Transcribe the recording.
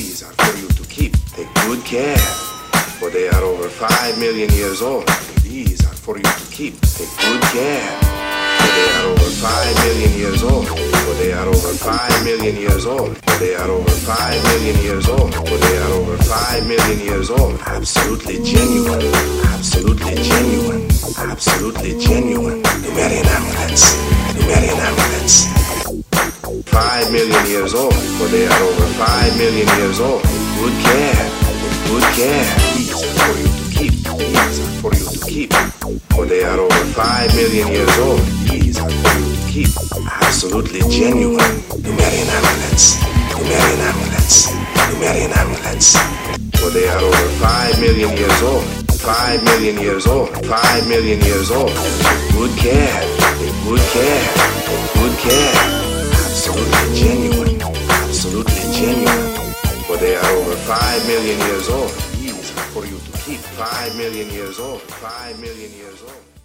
These are for you to keep. Take good care, for they are over 5 million years old. These are for you to keep. Take good care, for they are over 5 million years old. For they are over 5 million years old. For they are over 5 million years old. For they are over 5 million years old. Absolutely genuine. Absolutely genuine. Absolutely genuine. Numerian amulets. Numerian amulets. 5 million years old. For they are over 5 million years old. Take good care. Take good care. These are for you to keep. These are for you to keep. For they are over 5 million years old. These are for you to keep. Absolutely genuine. Numerian amulets. Numerian amulets. Numerian amulets. For they are over 5 million years old. 5 million years old. 5 million years old. Good care. Good care. Good care. Absolutely genuine. Absolutely genuine. For they are over 5 million years old. These are for you to keep. 5 million years old. 5 million years old.